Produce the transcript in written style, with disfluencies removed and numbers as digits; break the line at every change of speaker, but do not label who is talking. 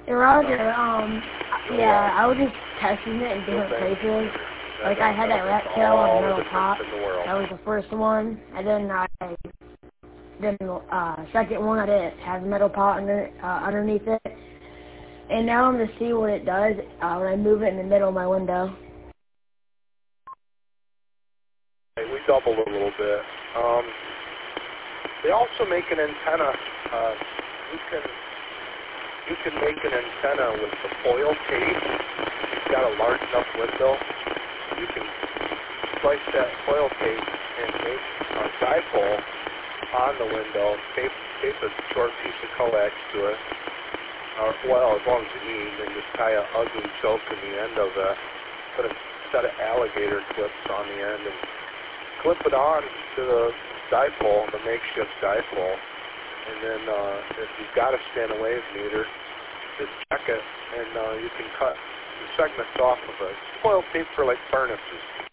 Hey Roger, yeah, I was just testing it in different places. Like I had that rat tail on the metal top. That was the first one. And then second one I did have a metal pot underneath it. And now I'm gonna see what it does when I move it in the middle of my window.
We doubled a little bit. They also make an antenna. You can make an antenna with the foil tape. If you've got a large enough window, you can slice that foil tape and make a dipole on the window. Tape a short piece of coax to it. Well, as long as you need, and just tie an ugly choke in the end of it. Put a set of alligator clips on the end and clip it on to the dipole, the makeshift dipole. And then if you've got a standard wave meter, just check it, and you can cut the segments off of it. Foil tape for like furnaces.